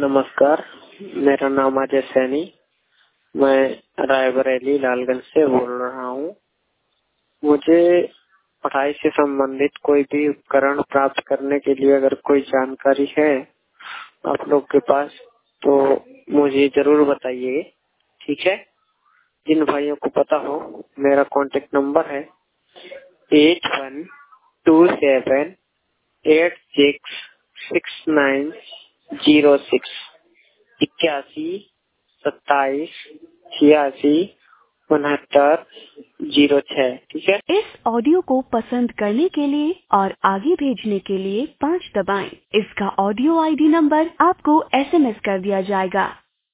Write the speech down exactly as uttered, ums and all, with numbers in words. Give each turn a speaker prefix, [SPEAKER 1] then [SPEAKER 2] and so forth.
[SPEAKER 1] नमस्कार, मेरा नाम अजय सैनी। मैं रायबरेली लालगंज से बोल रहा हूँ। मुझे पढ़ाई से संबंधित कोई भी उपकरण प्राप्त करने के लिए अगर कोई जानकारी है आप लोग के पास तो मुझे जरूर बताइए, ठीक है। जिन भाइयों को पता हो, मेरा कॉन्टेक्ट नंबर है eight one two seven eight six six nine zero six इक्यासी सत्ताईस छियासी उनहत्तर जीरो छह, ठीक है।
[SPEAKER 2] इस ऑडियो को पसंद करने के लिए और आगे भेजने के लिए पाँच दबाएं। इसका ऑडियो आईडी नंबर आपको एसएमएस कर दिया जाएगा।